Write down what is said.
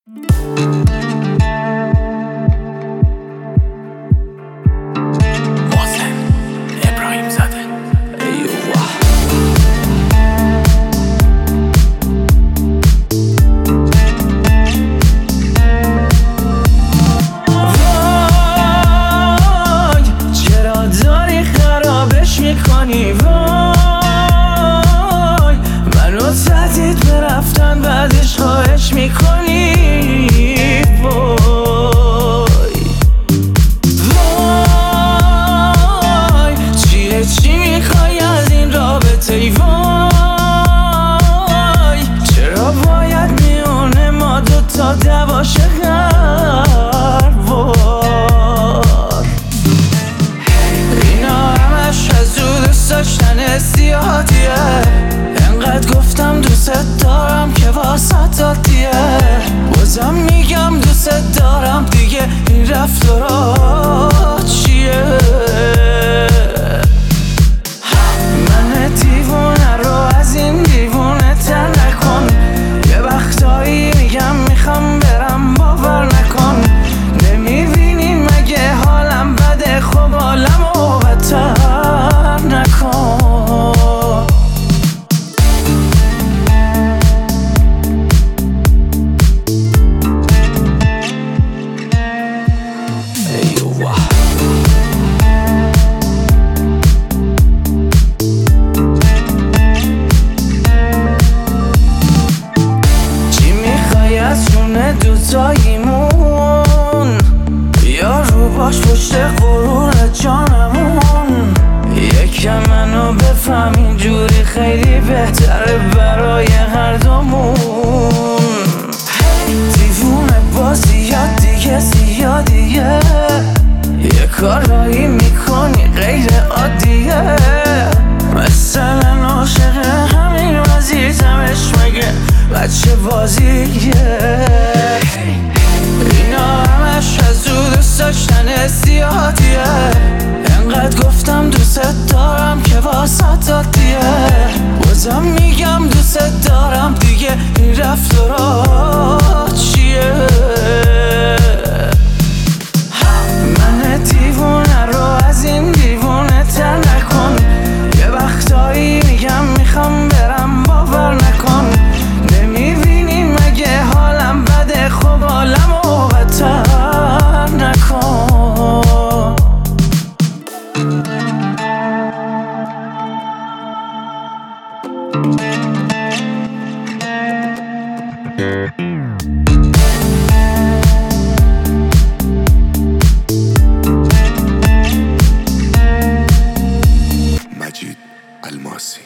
میکنی وای منو تهدید به رفتن بعدش خواهش میکنی وای چی میخوای از این رابطه ای وای چرا باید میونه ما دوتا دعوا شه هر بار اینا همش از داشتن زیادیه انقدر گفتم دوست دارم که واسط عادیه بازم میگم دوست دارم دیگه این رفتارا چیه من دیوونه رو از این دیوونه تر نکن یه وقتایی میگم میخوام برم باور نکن نمیبینی مگه حالم بده خب حالمو بدتر نکن چی میخوای از جون دوتاییمون یا رو باش پشت غرور جانمون یکم منو بفهم اینجوری خیلی بهتره برای هر دومون دیوونه بازیات دیگه زیادیه یه کارایی میکنی غیر عادیه مثلا عاشق همین وزیزمش مگه بچه بازیه اینا همش از دوست داشتن زیادیه انقدر گفتم دوست دارم که واسط عادیه بازم میگم دوست دارم دیگه این رفتارا چیه من دیوونه رو از این دیوونه تر نکن یه وقتایی میگم میخوام برم باور نکن نمیبینی مگه حالم بده خب حالمو بدتر نکن مجید الماسی